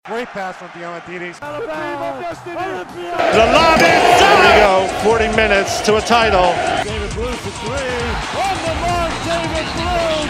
Great pass from Diamantidis. The lob is there we go. 40 minutes to a title. David Blue for three. On the mark, David Blue.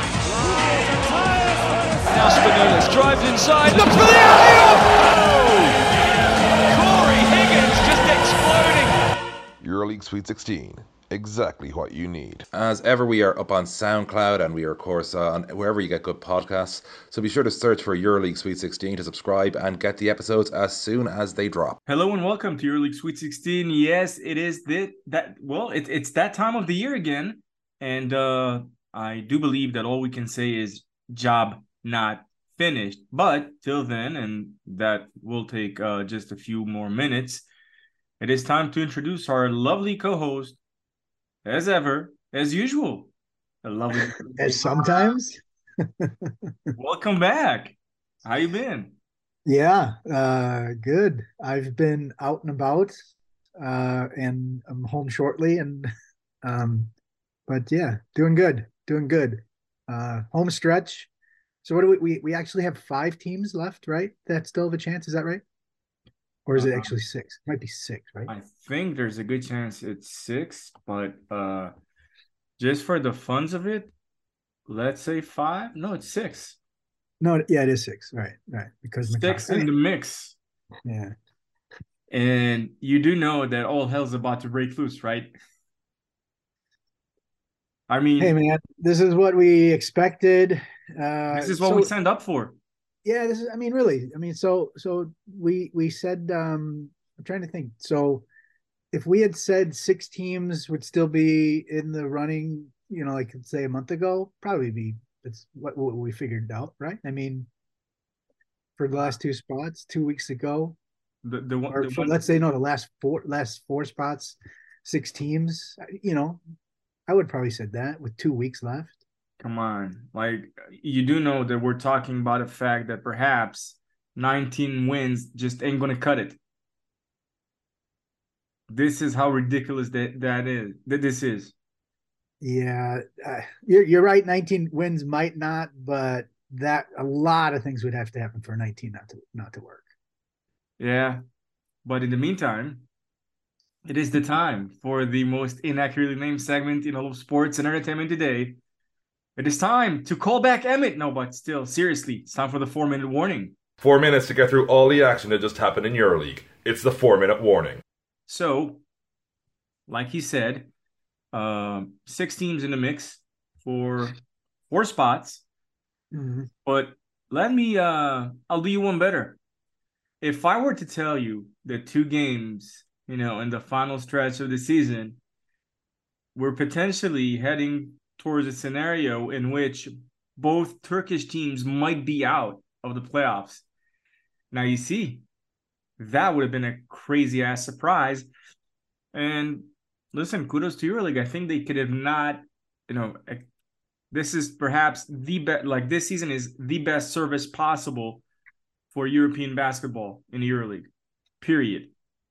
Now Spinellis drives inside, looks for the alley-oop. Corey Higgins just exploding. EuroLeague Sweet 16. Exactly what you need. As ever, we are up on SoundCloud and we are, of course, on wherever you get good podcasts. So be sure to search for EuroLeague Sweet 16 to subscribe and get the episodes as soon as they drop. Hello and welcome to EuroLeague Sweet 16. Yes, it is it's that time of the year again. And I do believe that all we can say is job not finished. But till then, and that will take just a few more minutes, it is time to introduce our lovely co-host, as ever, as usual. A lovely as sometimes. Welcome back. How you been? Yeah, good. I've been out and about, and I'm home shortly, and but yeah, doing good. Home stretch. So what do we actually have 5 teams left, right? That still have a chance, is that right? Or is it actually 6? It might be 6, right? I think there's a good chance it's 6, but just for the funds of it, let's say 5. No, it's 6. No, yeah, it is 6. Right. Because 6 in the mix. Yeah. And you do know that all hell's about to break loose, right? I mean, hey man, this is what we expected. This is what we signed up for. Yeah, this is, I mean, really, I mean, so we said, I'm trying to think. So if we had said 6 teams would still be in the running, like say a month ago, it's what we figured out, right? I mean, for the last 2 spots, 2 weeks ago, let's say, no, the last four spots, 6 teams, I would probably said that with 2 weeks left. Come on. Like, you do know that we're talking about a fact that perhaps 19 wins just ain't going to cut it. This is how ridiculous that this is. Yeah, you're right. 19 wins might not, but that a lot of things would have to happen for 19 not to work. Yeah, but in the meantime, it is the time for the most inaccurately named segment in all of sports and entertainment today. It is time to call back Emmett. No, but still, seriously, it's time for the 4-minute warning. 4 minutes to get through all the action that just happened in EuroLeague. It's the 4-minute warning. So, like he said, 6 teams in the mix for 4 spots. Mm-hmm. But let me, I'll do you one better. If I were to tell you that 2 games, in the final stretch of the season, we're potentially heading towards a scenario in which both Turkish teams might be out of the playoffs. Now, you see, that would have been a crazy-ass surprise. And listen, kudos to EuroLeague. I think they could have not, this is perhaps the best, this season is the best service possible for European basketball in EuroLeague, period.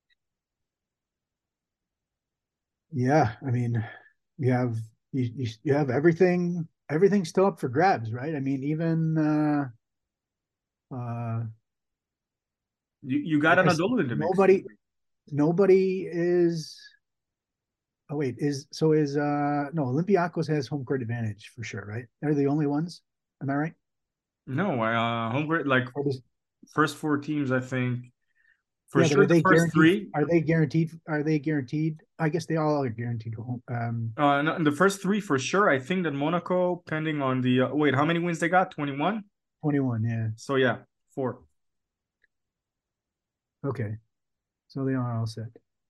Yeah, I mean, you have everything still up for grabs, right? I mean, even you got Anadolu in the mix. Nobody is. Oh wait, no, Olympiacos has home court advantage for sure, right? They're the only ones. Am I right? No, home court, first 4 teams, I think. For sure, are they the first 3. Are they guaranteed? I guess they all are guaranteed home. No, in the first 3 for sure. I think that Monaco, pending on the wait, how many wins they got? 21. 21, yeah. So yeah, 4. Okay, so they are all set.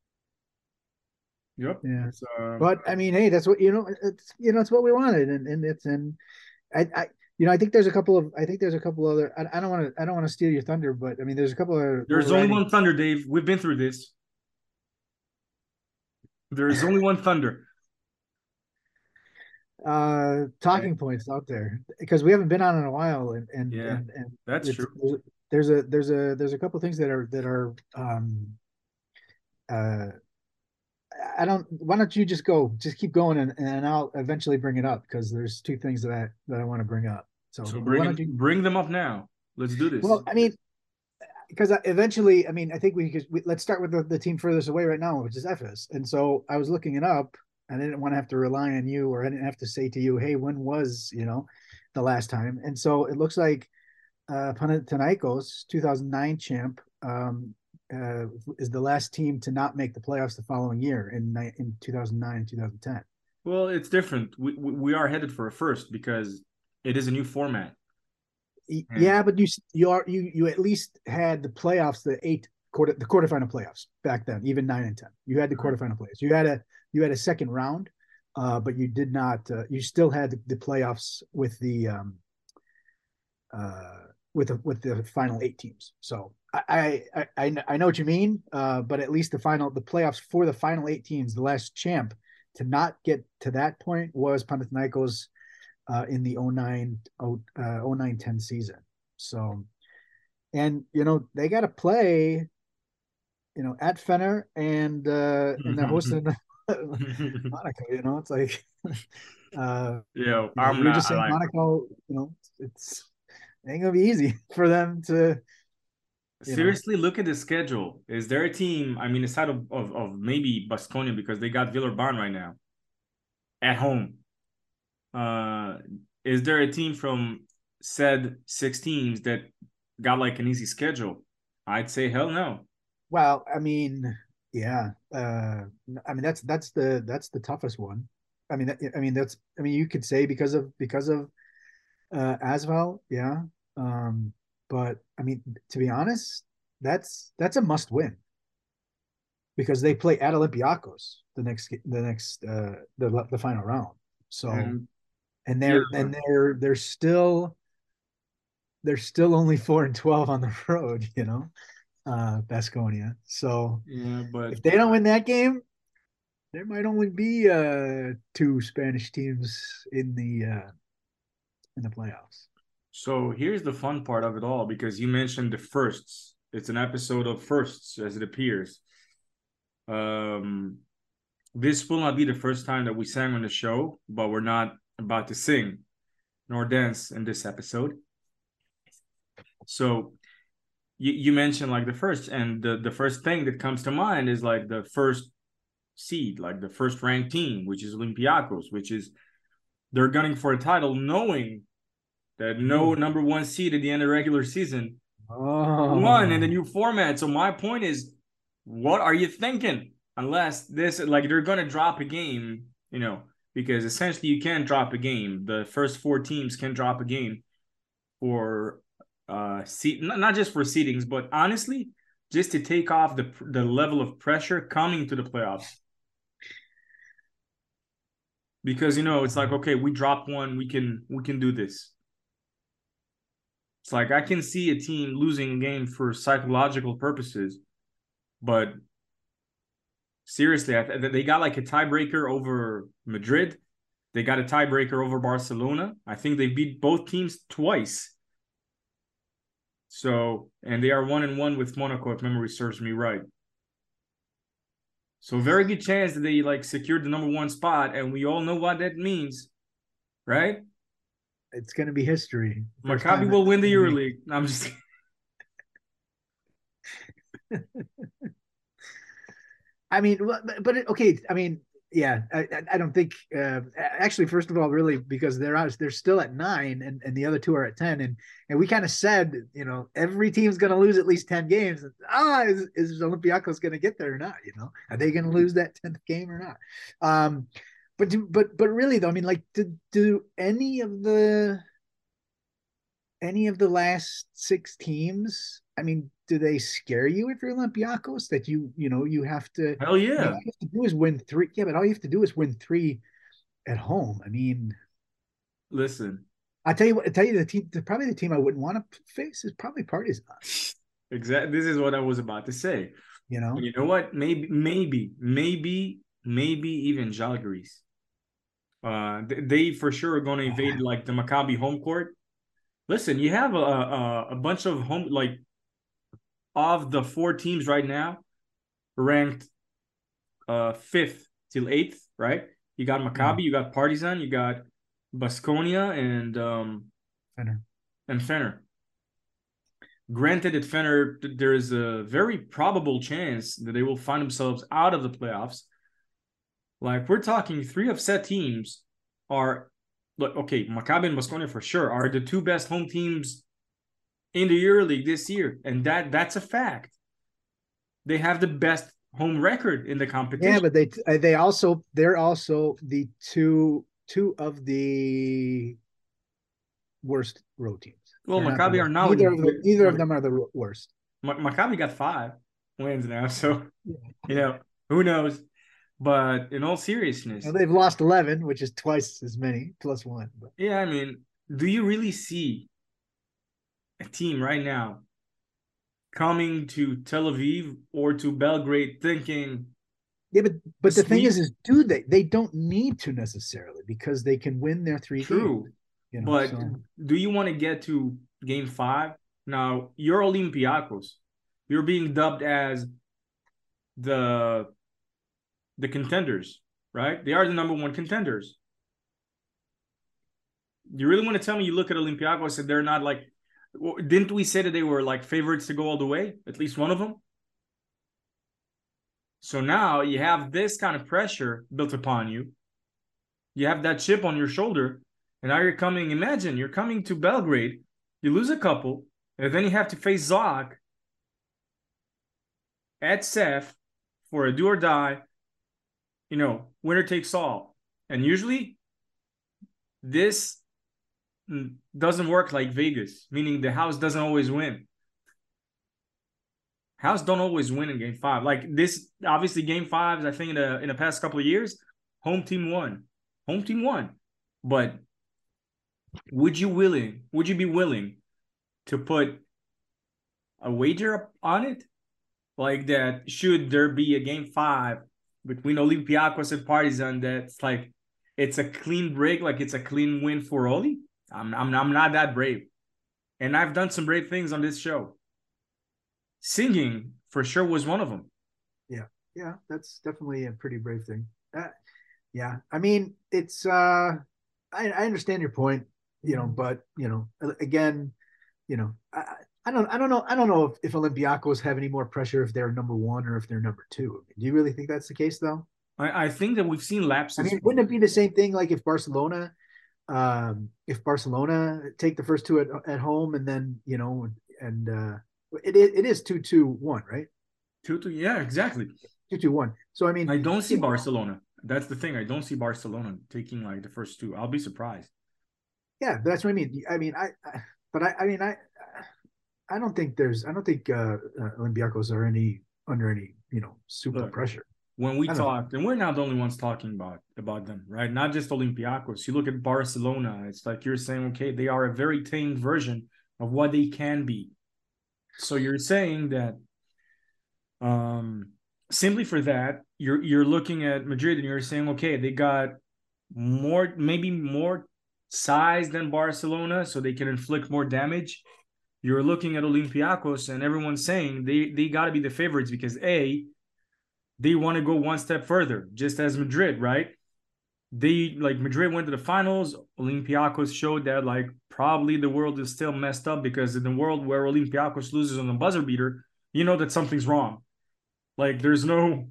Yep. Yeah. But I mean, hey, that's what it's what we wanted, and I think there's a couple other. I don't want to steal your thunder, but I mean, there's a couple of. There's only one thunder, Dave. We've been through this. There is only one thunder. Talking points out there because we haven't been on in a while, and that's true. There's a couple of things that are why don't you just keep going and I'll eventually bring it up because there's 2 things that I want to bring up. So bring them up now. Let's do this. Well, I mean, because eventually, I mean, I think let's start with the team furthest away right now, which is Efes. And so I was looking it up, and I didn't want to have to rely on you, or I didn't have to say to you, hey, when was, the last time? And so it looks like Panathinaikos, 2009 champ, is the last team to not make the playoffs the following year in 2009 and 2010. Well, it's different. We are headed for a first because it is a new format. Yeah, but you at least had the playoffs, the quarterfinal playoffs back then, even 9 and 10. You had the quarterfinal playoffs. You had a second round, but you did not. You still had the playoffs with the final 8 teams. So I know what you mean, but at least the playoffs for the final 8 teams, the last champ to not get to that point was Panathinaikos in the 09-10 season. So, and they got to play, at Fener, and they're hosting Monaco. It's like, I'm just saying Monaco. It ain't gonna be easy for them to. Seriously, look at the schedule. Is there a team? I mean, aside of maybe Baskonia, because they got Villeurbanne right now at home. Is there a team from said 6 teams that got like an easy schedule? I'd say hell no. Well, I mean, yeah. That's the toughest one. You could say because of Asvel, yeah. But I mean, to be honest, that's a must win because they play at Olympiacos the final round. So. And they're still only 4-12 on the road, Baskonia. So yeah, but if they don't win that game, there might only be 2 Spanish teams in the playoffs. So here's the fun part of it all, because you mentioned the firsts. It's an episode of firsts, as it appears. This will not be the first time that we sang on the show, but we're not about to sing nor dance in this episode. So you mentioned like the first, and the first thing that comes to mind is like the first seed, like the first ranked team, which is Olympiacos, which is they're gunning for a title, knowing that no number 1 seed at the end of the regular season won in the new format. So my point is, what are you thinking? Unless this, like, they're gonna drop a game, because essentially you can drop a game. The first 4 teams can drop a game for not just for seedings, but honestly, just to take off the level of pressure coming to the playoffs. Because it's like, okay, we dropped one, we can do this. It's like I can see a team losing a game for psychological purposes, but seriously, they got like a tiebreaker over Madrid. They got a tiebreaker over Barcelona. I think they beat both teams twice. So, and they are 1-1 with Monaco, if memory serves me right. So, very good chance that they like secured the number 1 spot, and we all know what that means, right? It's going to be history. Maccabi will win the EuroLeague. No, I'm just I mean, but okay. I mean, yeah. I don't think. Actually, first of all, really, because they're still at 9, and the other 2 are at 10, and we kind of said, every team's going to lose at least 10 games. Is Olympiacos going to get there or not? Are they going to lose that 10th game or not? But really though, I mean, like, do any of the last 6 teams, I mean, do they scare you if you're Olympiacos that you have to? Hell yeah. All you have to do is win 3. Yeah, but all you have to do is win 3 at home. I mean, listen. I tell you the team, probably the team I wouldn't want to face is probably Partizan. Exactly. This is what I was about to say. You know what? Maybe even Žalgiris. They for sure are going to invade like the Maccabi home court. Listen, you have a bunch of home, like, of the 4 teams right now ranked 5th till 8th, right? You got Maccabi, you got Partizan, you got Baskonia, and Fener. Granted, at Fener, there is a very probable chance that they will find themselves out of the playoffs. Like, we're talking 3 upset teams are, look, okay, Maccabi and Baskonia for sure are the 2 best home teams in the EuroLeague this year, and that's a fact. They have the best home record in the competition. Yeah, but they're also the two of the worst road teams. Well, Maccabi are now neither of them are the worst. Maccabi got 5 wins now, so who knows? But in all seriousness, well, they've lost 11, which is twice as many plus 1. But. Yeah, I mean, do you really see a team right now coming to Tel Aviv or to Belgrade thinking? Yeah, but the thing is do they don't need to necessarily, because they can win their 3 True. games. But do you want to get to game 5? Now, you're Olympiacos. You're being dubbed as the contenders, right? They are the number 1 contenders. You really want to tell me you look at Olympiacos and they're not like, didn't we say that they were like favorites to go all the way? At least one of them. So now you have this kind of pressure built upon you. You have that chip on your shoulder. And now imagine you're coming to Belgrade, you lose a couple, and then you have to face Zog at Sef for a do or die, winner takes all. And usually this doesn't work like Vegas, meaning the house doesn't always win. House don't always win in game 5. Like this, obviously game 5s, I think in the past couple of years, home team won. But would you be willing to put a wager on it? Like that, should there be a game 5 between Olympiacos and Partizan that's like it's a clean break, like it's a clean win for Oli? I'm not that brave. And I've done some brave things on this show. Singing for sure was one of them. Yeah, that's definitely a pretty brave thing. Yeah, I mean, it's I understand your point, but again, I don't know if Olympiacos have any more pressure if they're number 1 or if they're number 2. Do you really think that's the case though? I think that we've seen lapses. I mean, wouldn't it be the same thing like if Barcelona take the first 2 at home and then it is 2-2-1, right? 2-2, yeah, exactly. 2-2-1. So I mean, I don't see Barcelona. That's the thing. I don't see Barcelona taking like the first 2. I'll be surprised. Yeah, but that's what I mean. I don't think Olympiacos are under any super pressure. When we talked, and we're not the only ones talking about them, right? Not just Olympiacos. You look at Barcelona, it's like you're saying, okay, they are a very tamed version of what they can be. So you're saying that simply for that, you're looking at Madrid and you're saying, okay, they got maybe more size than Barcelona, so they can inflict more damage. You're looking at Olympiacos and everyone's saying they got to be the favorites because they want to go one step further, just as Madrid, right? Madrid went to the finals. Olympiacos showed that probably the world is still messed up, because in the world where Olympiacos loses on the buzzer beater, that something's wrong. There's no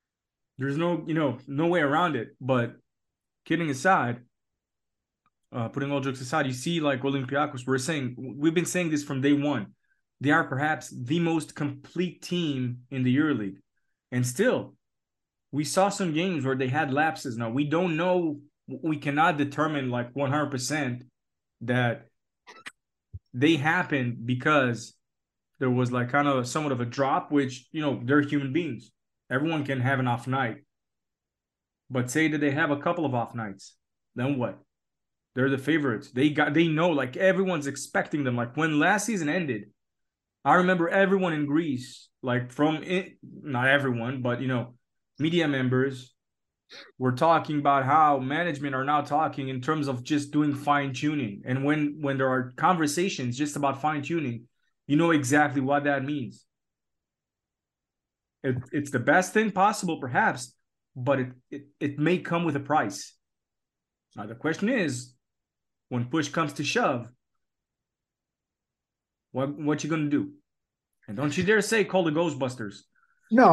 no way around it. But kidding aside, putting all jokes aside, you see Olympiacos, we've been saying this from day one. They are perhaps the most complete team in the EuroLeague. And still, we saw some games where they had lapses. Now, we don't know, we cannot determine 100% that they happened because there was kind of somewhat of a drop, which, they're human beings. Everyone can have an off night. But say that they have a couple of off nights, then what? They're the favorites. They know, everyone's expecting them. When last season ended, I remember everyone in Greece, not everyone, but, media members were talking about how management are now talking in terms of just doing fine tuning. And when there are conversations just about fine tuning, you know exactly what that means. It's the best thing possible, perhaps, but it may come with a price. Now, the question is, when push comes to shove, What you gonna do? And don't you dare say call the Ghostbusters. No,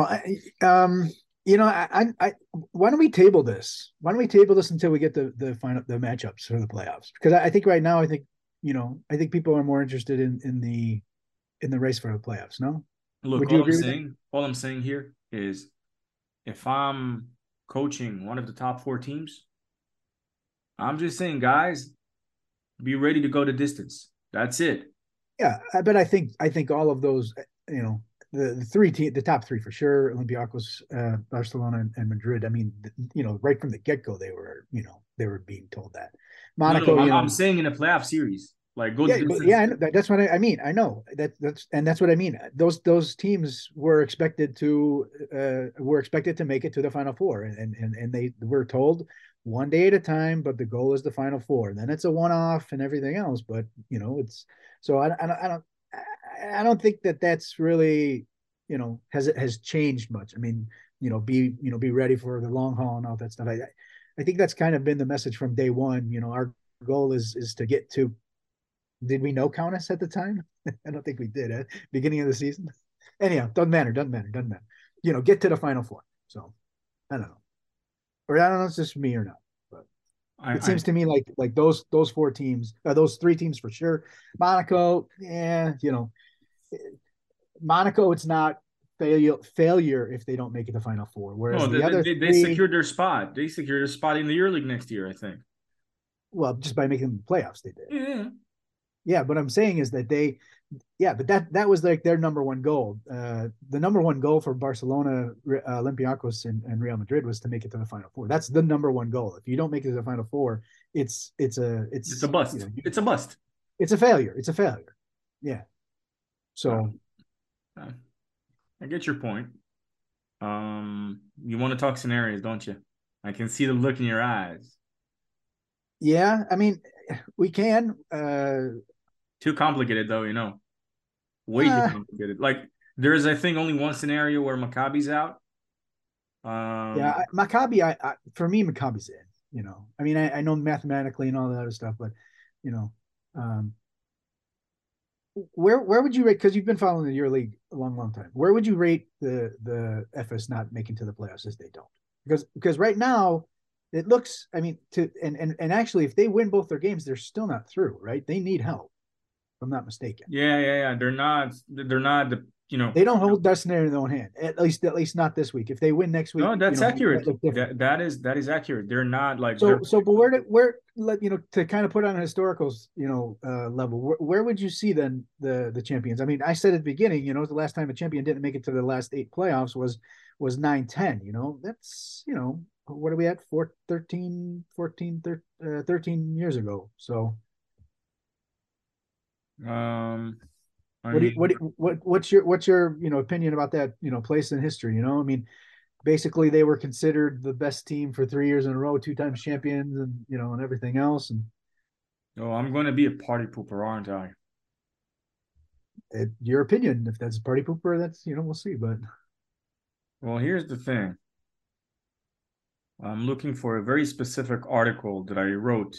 I why don't we table this? Why don't we table this until we get the final the matchups for the playoffs? Because I think right now, I think people are more interested in the race for the playoffs. No, Look, would you agree with that? all I'm saying here is if I'm coaching one of the top 4 teams, I'm just saying, guys, be ready to go the distance. That's it. Yeah, but I think all of those, the top three for sure, Olympiacos, Barcelona, and Madrid. I mean, right from the get go, they were being told that. Monaco, No, I'm saying in a playoff series, like go yeah, the distance. yeah, that's what I mean. I know that's what I mean. Those teams were expected to make it to the Final Four, and they were told one day at a time. But the goal is the Final Four. Then it's a one off and everything else. But it's so I don't think that's really has changed much. I mean, be ready for the long haul and all that stuff. I think that's kind of been the message from day one. Our goal is to get to. Did we know Countess at the time? I don't think we did at beginning of the season. Anyhow, doesn't matter. Get to the Final Four. So I don't know, or I don't know if it's just me or not, but it seems to me like those 4 teams, those 3 teams for sure. Monaco, yeah, Monaco, it's not failure if they don't make it to Final Four. Whereas they secured their spot. They secured a spot in the EuroLeague next year, I think. Well, just by making the playoffs, they did. Yeah. Yeah, what I'm saying is that but that was like their number one goal. The number one goal for Barcelona, Olympiacos, and Real Madrid was to make it to the Final Four. That's the number one goal. If you don't make it to the Final Four, it's a bust. It's a bust. It's a failure. It's a failure. Yeah. So, I get your point. You want to talk scenarios, don't you? I can see the look in your eyes. Yeah, I mean, we can. Too complicated, though, way too complicated. Like there's, I think, only one scenario where Maccabi's out. Yeah, Maccabi. For me, Maccabi's in. I mean, I know mathematically and all that other stuff, but where would you rate? Because you've been following the EuroLeague a long time. Where would you rate the FS not making to the playoffs if they don't? Because right now it looks. I mean, and actually, if they win both their games, they're still not through. Right? They need help. If I'm not mistaken. Yeah. They're not the. They don't hold destiny in their own hand. At least not this week. If they win next week, no, that's accurate. That is accurate. They're not like but where to kind of put on a historical level, where would you see then the champions? I mean, I said at the beginning, the last time a champion didn't make it to the last 8 playoffs was 9-10. That's what are we at? 13 years ago. So what's your opinion about that place in history? I mean, basically they were considered the best team for 3 years in a row, 2 times champions, and and everything else. And I'm going to be a party pooper, aren't I? Your opinion, if that's a party pooper, that's we'll see. But well, here's the thing. I'm looking for a very specific article that I wrote.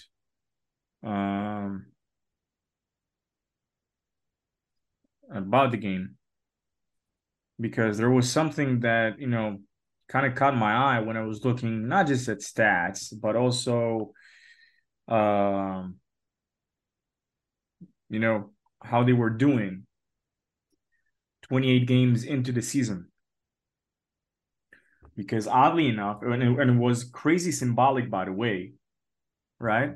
About the game, because there was something that kind of caught my eye when I was looking not just at stats but also how they were doing 28 games into the season, because oddly enough, and it was crazy symbolic, by the way, right?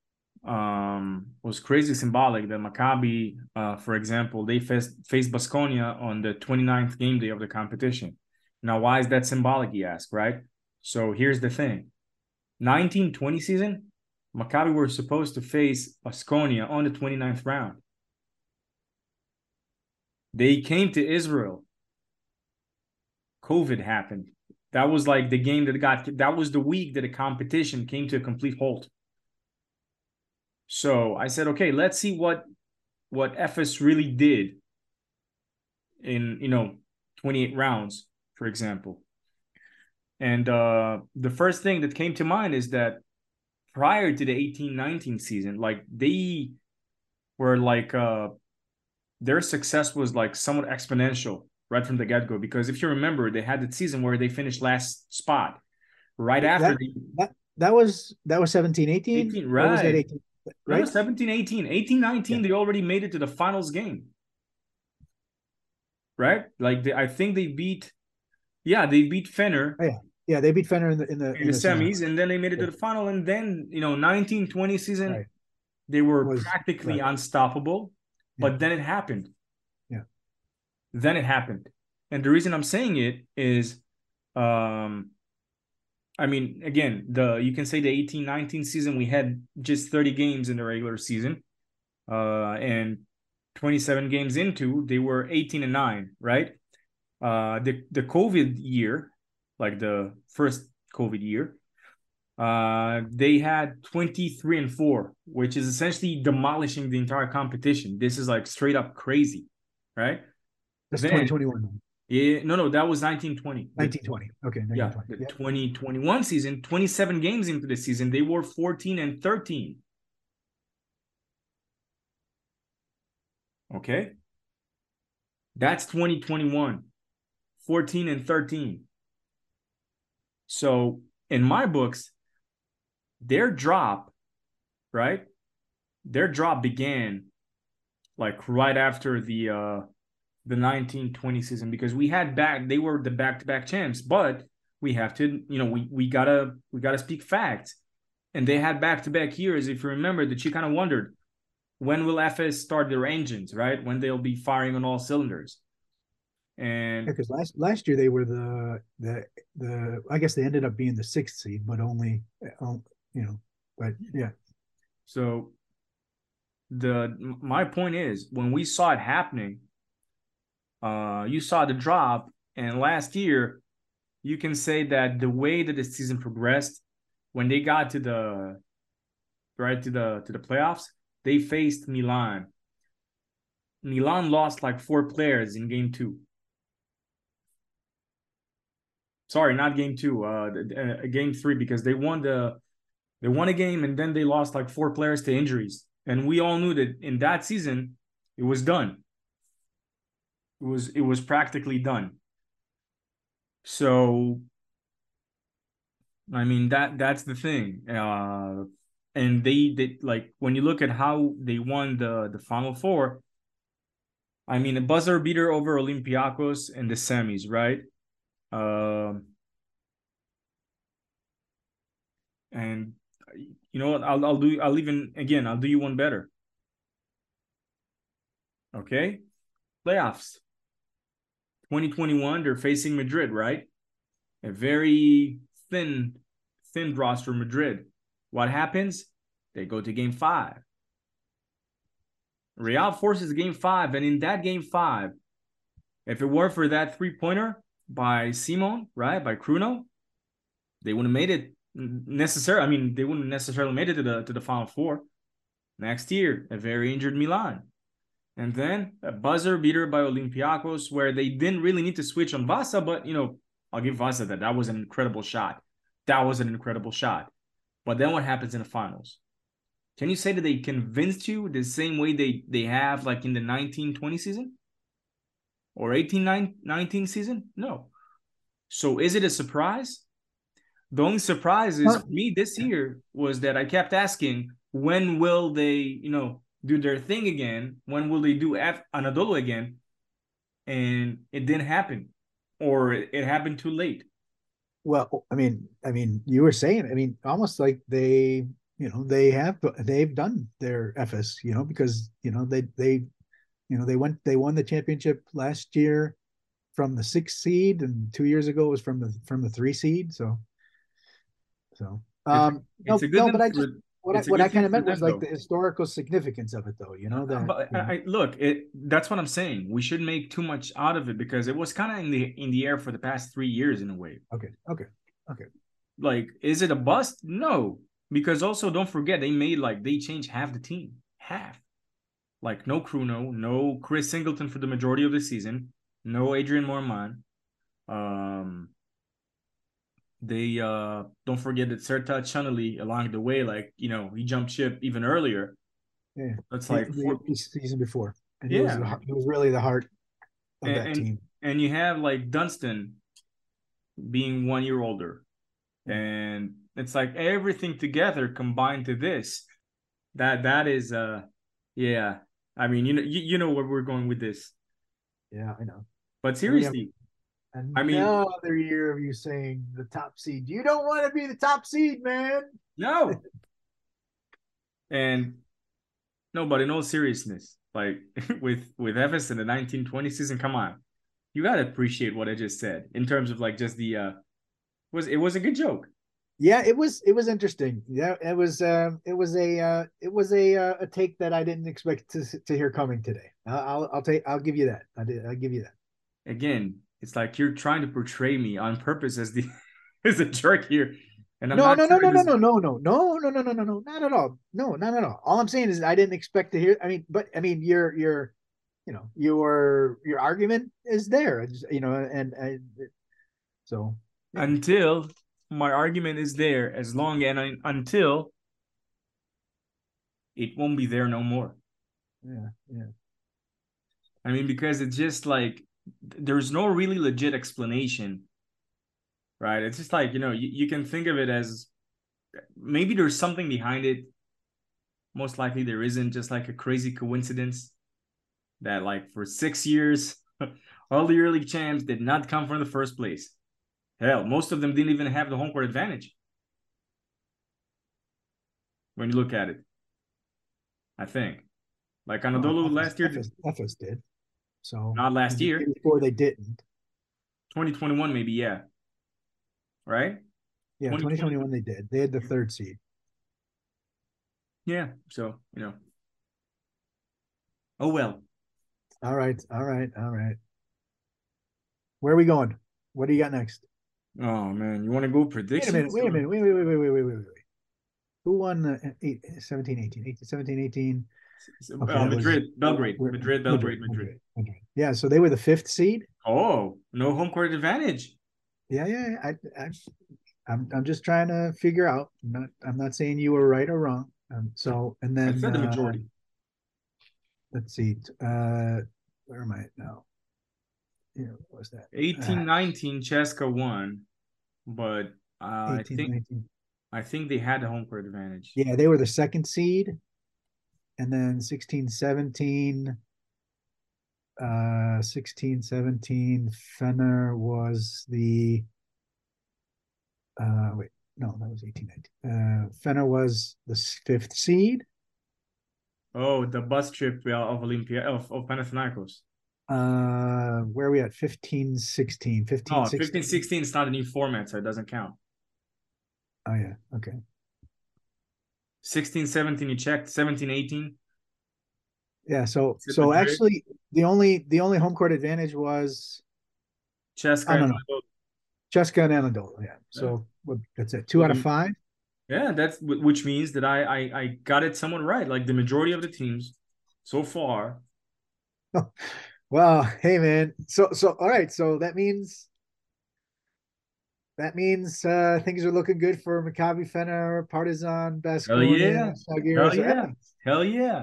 Was crazy symbolic that Maccabi, for example, they faced Baskonia on the 29th game day of the competition. Now, why is that symbolic, you ask, right? So here's the thing. 1920 season, Maccabi were supposed to face Baskonia on the 29th round. They came to Israel. COVID happened. That was like the game that was the week that the competition came to a complete halt. So I said, okay, let's see what FS really did in 28 rounds, for example. And the first thing that came to mind is that prior to the 18-19 season, like they were like their success was like somewhat exponential right from the get-go, because if you remember, they had the season where they finished last spot right after that was 17, 18? 18, Or was that right? 18? No, Right? 17, 18, 18, 19, Yeah. they already made it to the finals game. Right? Like I think they beat Fener. Oh, yeah. Yeah, they beat Fenner in the semis, and then they made it to the final, and then 19-20 season, right. they were practically unstoppable. Yeah. But then it happened. Yeah. Then it happened. And the reason I'm saying it is I mean, again, you can say the 18-19 season, we had just 30 games in the regular season. And 27 games into, they were 18-9, right? The COVID year, like the first COVID year, they had 23-4, which is essentially demolishing the entire competition. This is like straight up crazy, right? That's 2021. Yeah, no, that was 1920. 1920. Okay, 1920. Yeah, the 2021 season, 27 games into the season, they were 14-13. Okay? That's 2021. 14-13. So, in my books, their drop, right? Their drop began like right after the 19-20 season, because they were the back-to-back champs, but we have to, we gotta speak facts. And they had back-to-back years. If you remember, that you kind of wondered, when will FS start their engines, right? When they'll be firing on all cylinders. And because last year they were the I guess they ended up being the 6th seed, but only but yeah. So my point is, when we saw it happening, you saw the drop, and last year you can say that the way that the season progressed, when they got to the playoffs, they faced Milan. Milan lost like 4 players in game 2. Sorry, not game 2, game 3, because they won a game, and then they lost like 4 players to injuries. And we all knew that in that season, it was done. It was practically done. So, I mean, that's the thing. And they like, when you look at how they won the Final Four, I mean, a buzzer beater over Olympiacos in the semis, right? And you know what? I'll do you one better. Okay, playoffs. 2021, they're facing Madrid, right? A very thin roster, Madrid. What happens? They go to game 5. Real forces game 5, and in that game 5, if it weren't for that 3-pointer by Simon, right, by Kruno, they wouldn't have made it necessarily. I mean, they wouldn't have necessarily made it to the Final Four. Next year, a very injured Milan. And then a buzzer beater by Olympiacos, where they didn't really need to switch on Vasa, but, I'll give Vasa that. That was an incredible shot. But then what happens in the finals? Can you say that they convinced you the same way they have like in the 19-20 season? Or 18-19 season? No. So is it a surprise? The only surprise is for me this year was that I kept asking, when will they, do their thing again? When will they do Anadolu again? And it didn't happen, or it happened too late. Well, I mean, you were saying, almost like they've done their FS, because they won the championship last year from the 6th seed, and 2 years ago it was from the 3 seed. So it's a good. But I just what I kind of meant was like the historical significance of it, though. That's what I'm saying. We shouldn't make too much out of it, because it was kind of in the air for the past 3 years in a way. Okay. Like, is it a bust? No, because also don't forget they changed half the team, half. Like, no Kruno, no Chris Singleton for the majority of the season, no Adrian Morman. They don't forget that Sertac Chanali along the way, he jumped ship even earlier. Yeah, that's like the season before. and Yeah. he was really the heart of that and team. and you have like Dunston being 1 year older, and it's like everything together combined to this. That is yeah. I mean, you know where we're going with this. Yeah, I know. But And we have seriously, I mean, another year of you saying the top seed. You don't want to be the top seed, man. no. And no, but in all seriousness, like with Everson the 1920 season, come on. You gotta appreciate what I just said in terms of like just the it was a good joke. Yeah, it was interesting. Yeah, it was a take that I didn't expect to hear coming today. I'll give you that. I'll give you that. Again, it's like you're trying to portray me on purpose as the as a jerk here. And I'm No, not no, no, no, trying no, to- no, no, no, no, no, no, no, no, no, not at all. No, not at all. All I'm saying is I didn't expect to hear. I mean, but I mean, your your argument is there. And so yeah, until my argument is there, as long and until it won't be there no more. yeah, yeah. I mean, because it's just like there's no really legit explanation, right? It's just like, you can think of it as maybe there's something behind it. Most likely there isn't, just like a crazy coincidence that like for 6 years, all the early champs did not come from the first place. Hell, most of them didn't even have the home court advantage. When you look at it, I think. Like Anadolu last year, Efes did. So not last year. Before they didn't. 2021 maybe, yeah. Right? Yeah, 2021 they did. They had the third seed. Yeah, so, oh well. All right. Where are we going? What do you got next? Oh man, you want to go predictions? Wait a minute. Who won 17, 18? Okay, Madrid, Belgrade. Madrid. Yeah, so they were the fifth seed. Oh, no home court advantage. Yeah. I'm just trying to figure out. I'm not saying you were right or wrong. And then I said the majority. Let's see. Where am I now? Yeah, what was that? 18-19 Cheska won, but 18, I think they had the home court advantage. Yeah, they were the second seed. And then 16-17, 16-17, Fener was the wait, no, that was 18-19. Fener was the fifth seed. Oh, the bus trip of Olympia of Panathinaikos. Where are we at? 15-16. 15-16 is not a new format, so it doesn't count. Oh yeah, okay. 16-17 you checked, 17-18. Yeah, so actually the only home court advantage was Cheska and Cheska and Anadolu. Yeah. So that's it. 2 out of 5. Yeah, that's which means that I got it somewhat right. Like the majority of the teams so far. Well, hey man. So all right. So that means things are looking good for Maccabi Fener, Partizan, Baskonia, Hell yeah.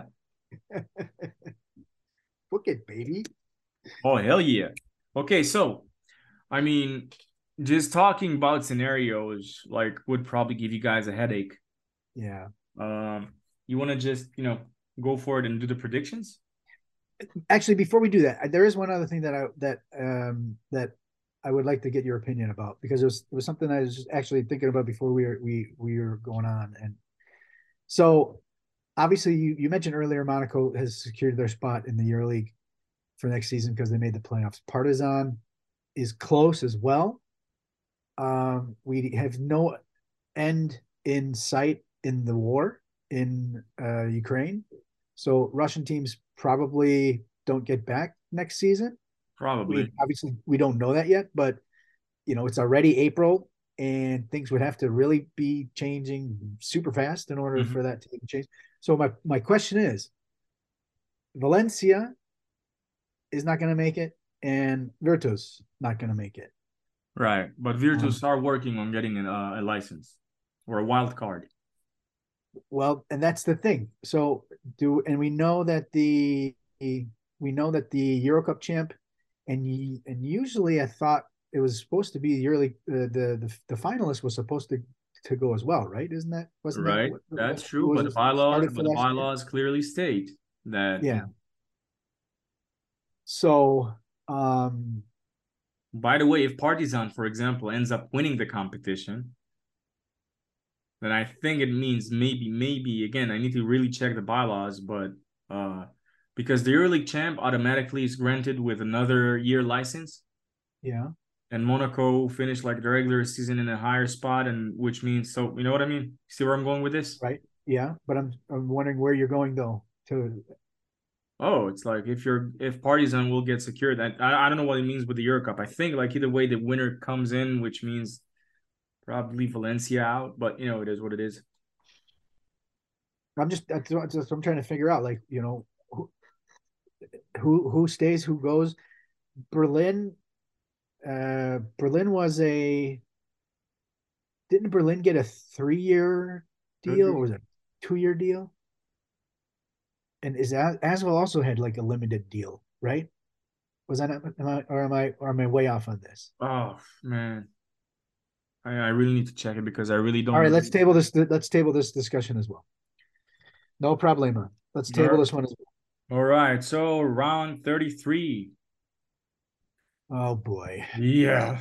Book it, baby. Oh, hell yeah. Okay, so I mean, just talking about scenarios like would probably give you guys a headache. Yeah. You want to just, go for it and do the predictions? Actually, before we do that, there is one other thing that I would like to get your opinion about, because it was something I was just actually thinking about before we were going on. And so obviously you mentioned earlier Monaco has secured their spot in the EuroLeague for next season because they made the playoffs. Partizan is close as well. We have no end in sight in the war in Ukraine. So Russian teams probably don't get back next season. Probably. Obviously, we don't know that yet, but it's already April, and things would have to really be changing super fast in order for that to change. So my question is, Valencia is not going to make it, and Virtus not going to make it. Right, but Virtus are working on getting a license or a wild card. Well, and that's the thing. So we know that the we know that the Eurocup champ, and usually I thought it was supposed to be the early the finalist was supposed to go as well, right? Wasn't that Right. what That's it true. was But the bylaws, started for but the last year? bylaws clearly state that Yeah. So, um, by the way, if Partizan, for example, ends up winning the competition, then I think it means maybe again, I need to really check the bylaws, but because the EuroLeague champ automatically is granted with another year license, yeah, and Monaco finished like the regular season in a higher spot, and which means, so you know what I mean? See where I'm going with this? right. Yeah, but I'm wondering where you're going though. Oh, it's like if Partizan will get secured. I don't know what it means with the Euro Cup. I think like either way the winner comes in, which means probably Valencia out, but you know, it is what it is. That's what I'm trying to figure out. Like, who stays, who goes. Berlin, Berlin was a didn't Berlin get a 3-year deal, or was it a 2-year deal? And is that Aswell also had like a limited deal, right? Was that am I way off on this? Oh man, I really need to check it because I really don't All right, know. let's table this discussion as well. No problema. Let's table this one as All right, so round 33. well. Oh boy. Yeah.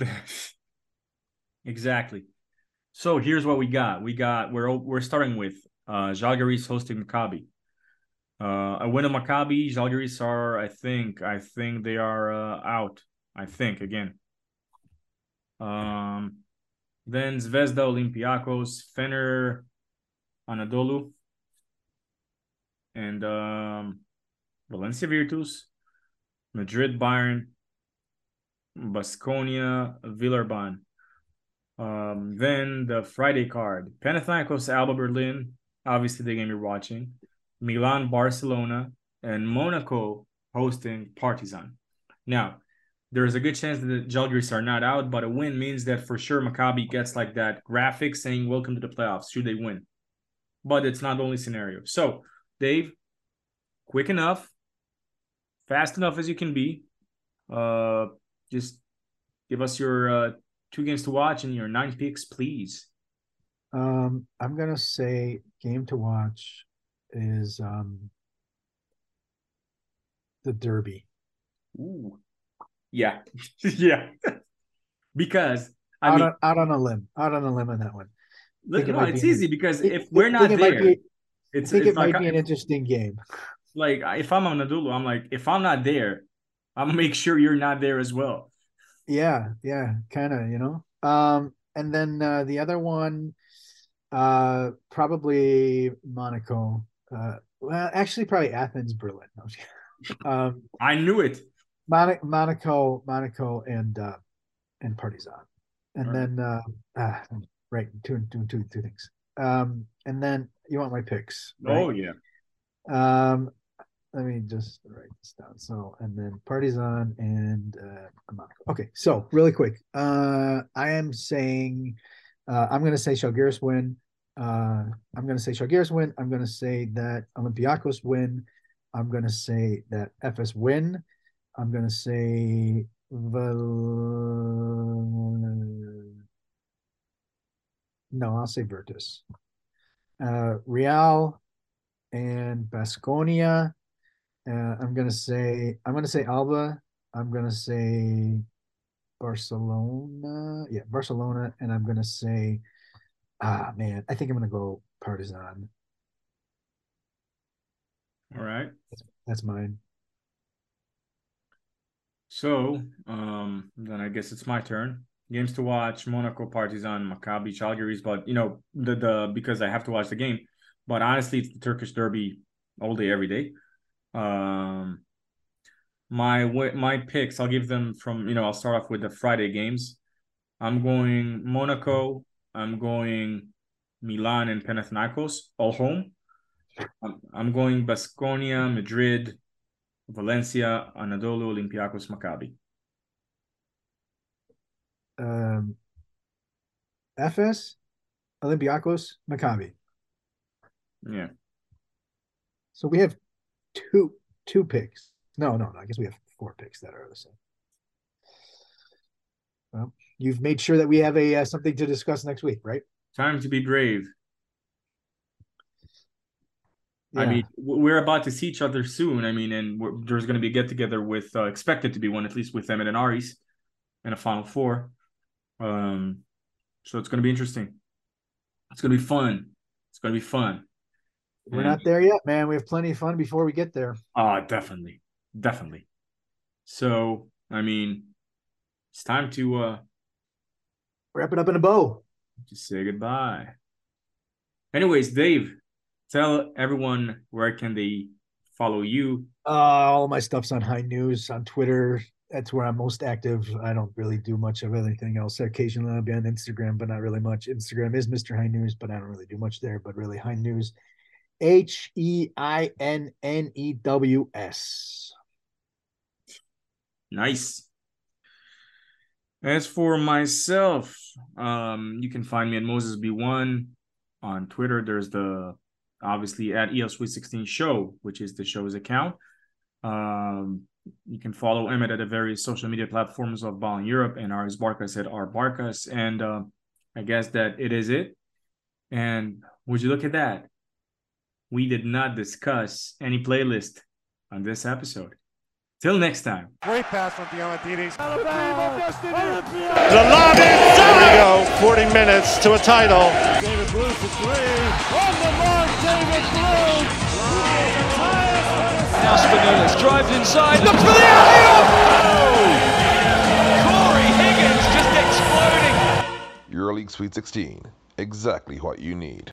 Exactly. So here's what we got. We're starting with Žalgiris hosting Maccabi. A win of Maccabi. Žalgiris are, I think they are out. I think again. Then Zvezda, Olympiacos, Fener, Anadolu, and Valencia Virtus, Madrid, Bayern, Baskonia, Villarban. Then the Friday card: Panathinaikos, Alba Berlin, obviously the game you're watching, Milan, Barcelona, and Monaco hosting Partizan. Now, there's a good chance that the Žalgiris are not out, but a win means that for sure Maccabi gets like that graphic saying welcome to the playoffs should they win. But it's not the only scenario. So, Dave, quick enough, fast enough as you can be. Just give us your 2 games to watch and your 9 picks, please. I'm gonna say game to watch is the Derby. Ooh. Yeah. Yeah. Because out on a limb on that one. No, it's easy because if we're not there, it might be an interesting game. Like if I'm on Nadulu, I'm like, if I'm not there, I'm gonna make sure you're not there as well. Yeah, kind of, and then the other one, probably Monaco. Well, actually, probably Athens, Berlin. I knew it. Monaco, and Partizan, and then right, two things. And then you want my picks? Right? Oh yeah. Let me just write this down. So, and then Partizan and Monaco. Okay, so really quick, I am saying, I'm going to say Žalgiris win. I'm going to say Žalgiris win. I'm going to say that Olympiacos win. I'm going to say that FS win. I'm going to say no, I'll say Virtus. Real and Baskonia. I'm gonna say Alba. I'm gonna say Barcelona. Yeah, Barcelona, and I'm gonna say, I think I'm gonna go Partizan. All right. That's mine. So, then I guess it's my turn. Games to watch: Monaco, Partizan, Maccabi, Žalgiris. But you know the because I have to watch the game. But honestly, it's the Turkish derby all day, every day. My picks, I'll give them from, I'll start off with the Friday games. I'm going Monaco. I'm going Milan and Panathinaikos, all home. I'm going Baskonia, Madrid, Valencia, Anadolu, Olympiacos, Maccabi. FS, Olympiacos, Maccabi. Yeah. So we have two picks. No. I guess we have 4 picks that are the same. Well, you've made sure that we have a something to discuss next week, right? Time to be brave. Yeah. I mean, we're about to see each other soon. I mean, and there's going to be a get together with expected to be one, at least with Emmett and Aris in a Final Four. So it's going to be interesting. It's going to be fun. It's going to be fun. We're not there yet, man. We have plenty of fun before we get there. Definitely. So, I mean, it's time to wrap it up in a bow. Just say goodbye. Anyways, Dave, tell everyone where can they follow you. All my stuff's on High News on Twitter. That's where I'm most active. I don't really do much of anything else. Occasionally I'll be on Instagram, but not really much. Instagram is Mr. High News, but I don't really do much there. But really, High News, HEINNEWS. Nice. As for myself, you can find me at Moses B1 on Twitter. There's obviously at EL Sweet 16 Show, which is the show's account. You can follow Emmett at the various social media platforms of Ball in Europe, and Aris Barkas at R Barkas. And I guess that it is it. And would you look at that? We did not discuss any playlist on this episode. Till next time. Great pass from Diamantidis. The lob is there we go. 40 minutes to a title. David Blue for 3. On the mark, David Blue. Now Spinoulis drives inside, looks for the alley-oop! Corey Higgins just exploding. EuroLeague Sweet 16, exactly what you need.